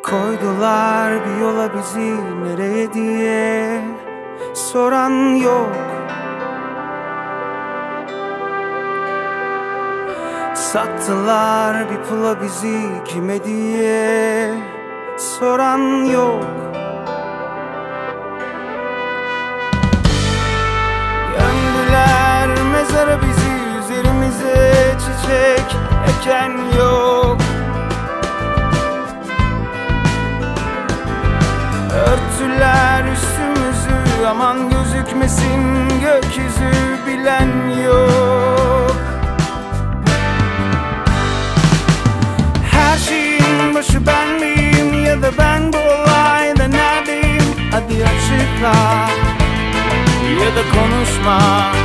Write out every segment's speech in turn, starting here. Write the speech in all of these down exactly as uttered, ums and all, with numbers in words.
Koydular bir yola bizi, nereye diye soran yok. Sattılar bir pula bizi, kime diye soran yok. Gömdüler mezara bizi, üzerimize çiçek eken yok. Örtüler üstümüzü, aman gözükmesin gökyüzü, bilen yok. Her şeyin başı ben miyim, ya da ben bu olayda neredeyim? Hadi açıkla ya da konuşma.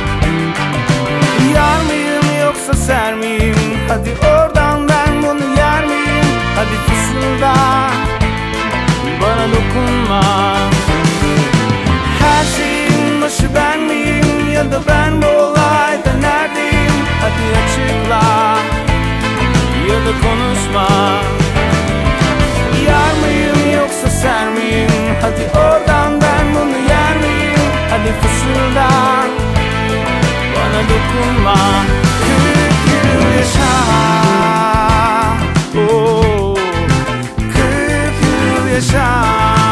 Yar mıyım yoksa ser miyim? Hadi oradan, ben bunu yer miyim? Hadi fısılda, bana dokunma. Her şeyin başı ben miyim, ya da ben bu olayda neredeyim? Hadi açıkla ya da konuşma. Yar mıyım yoksa ser miyim? Hadi oradan, ben bunu yer miyim? Hadi fısılda, bana dokunma. Kırk yıl yaşa, oh, kırk yıl yaşa.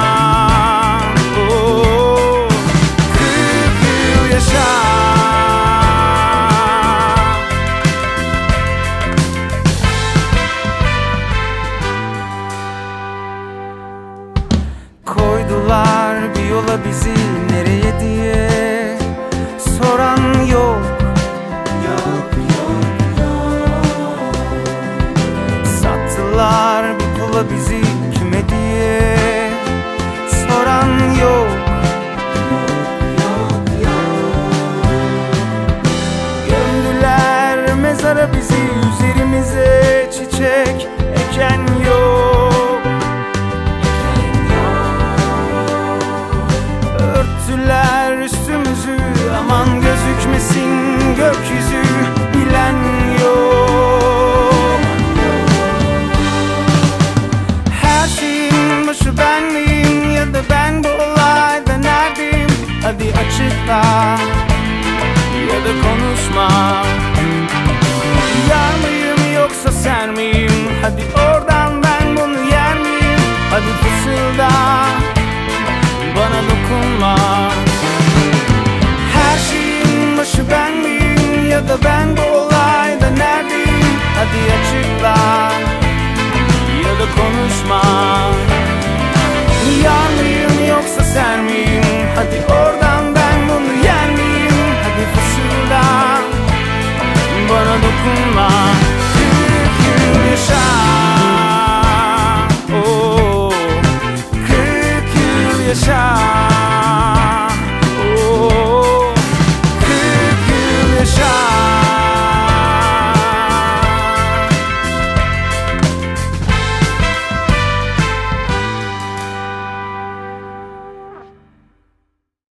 Koydular bir yola bizi, nereye diye soran yok. Yok, yok, yok. Sattılar bir pula bizi, kime diye soran yok. Yok, yok, yok. Gömdüler mezara bizi,